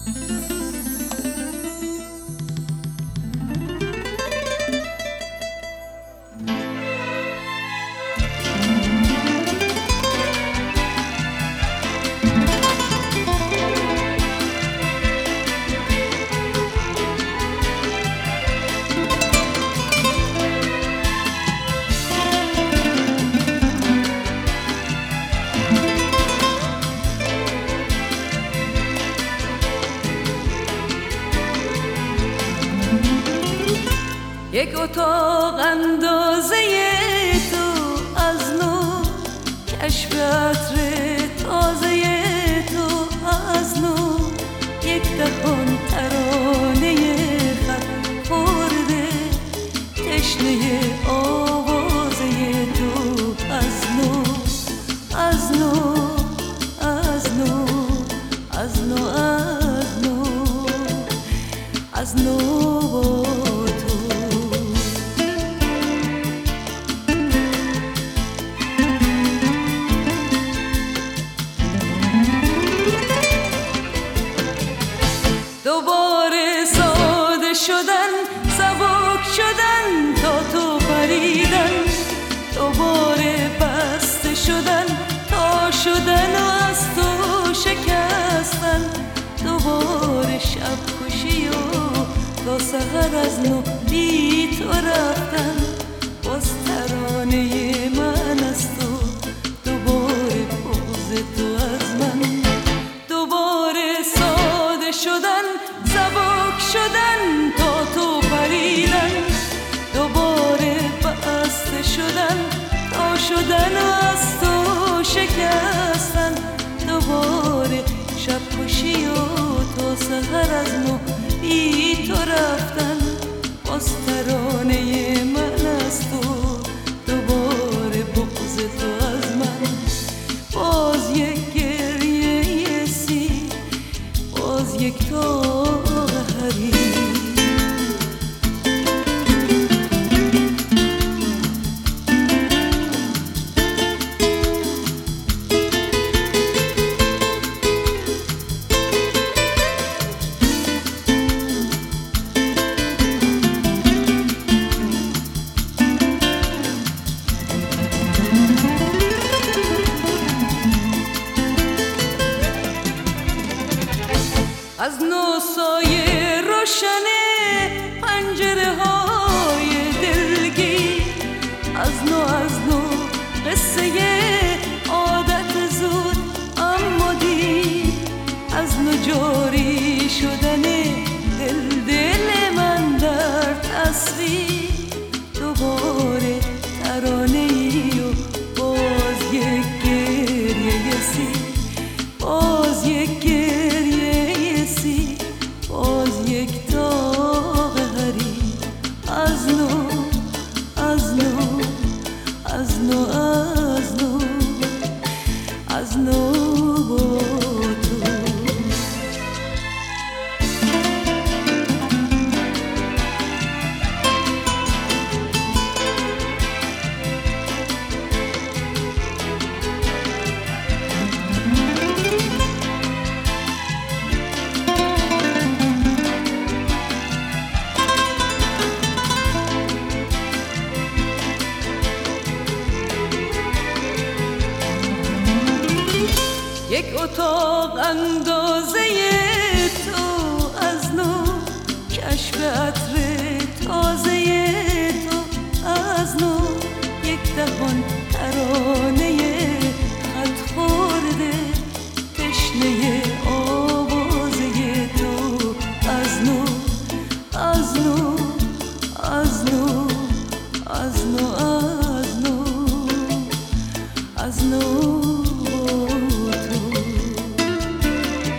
یک اتاق اندازه تو از نو، کشف عطر تازه تو از نو، یک دهان ترانه خط خورده تشنه آوازه تو از نو، از نو، از نو، از نو، از نو، از نو. دوباره ساده شدن، سبک شدن تا تو پریدن، دوباره بسته شدن تا شدن و از تو شکستن، دوباره شب کشی و تا سحر از نو بی تو رفتن، باز ترانه من از تو، دوباره بغض تو از من، دوباره ساده شدن، سبک شدن تا تو پریدن، دوباره بسته شدن تا شدن و از تو شکستن، دوباره شب کشی و تا سحر از نو بی تو رفتن، باز ترانه من از تو، دوباره بغض تو از من، باز یک گریه سی، باز یک تاق حریر. از نو سایه روشن پنجره های دلگیر، از نو قصه عادت زود اما دیر، از نو جاری شدن دل من در تصویر، دوباره ترانه ای و باز یک گریه سی، باز یک گریه سی، باز یک تاق حریر. از نو، از نو، از نو، از نو، از نو با تو. یک اتاق اندازه تو از نو، کشف عطر تازه تو از نو، یک دهان ترانه خط خورده تشنه آوازه تو از نو، از نو، از نو، از نو، از نو، از نو.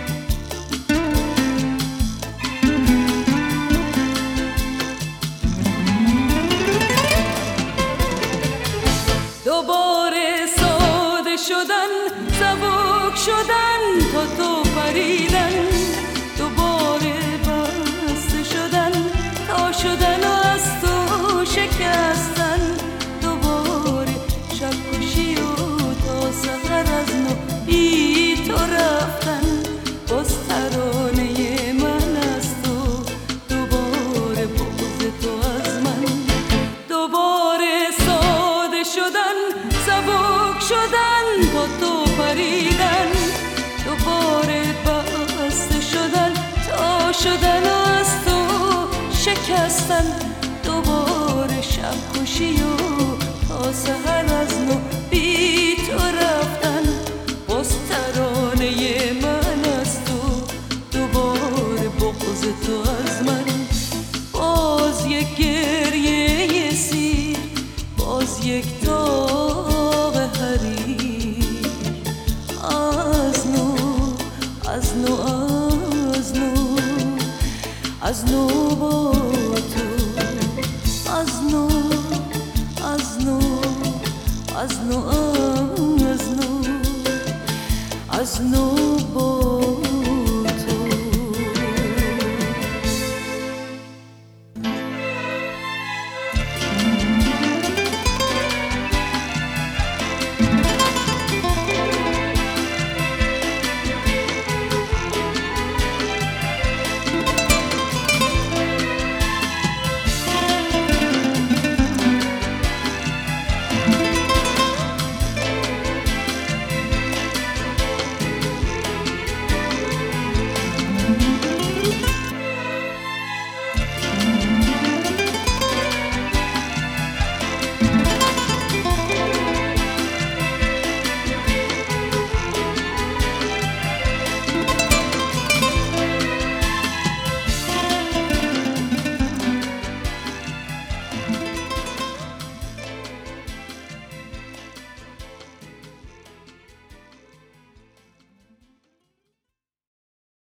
میرسن دوباره شب کشی و تا سحر از نو بی تو رفتن. باز ترانه من از تو، دوباره بغض تو از من. باز یک گریه سیر، باز یک داغ حریر. از نو از نو از نو از نو با تو. از نو از نو از نو از نو از نو با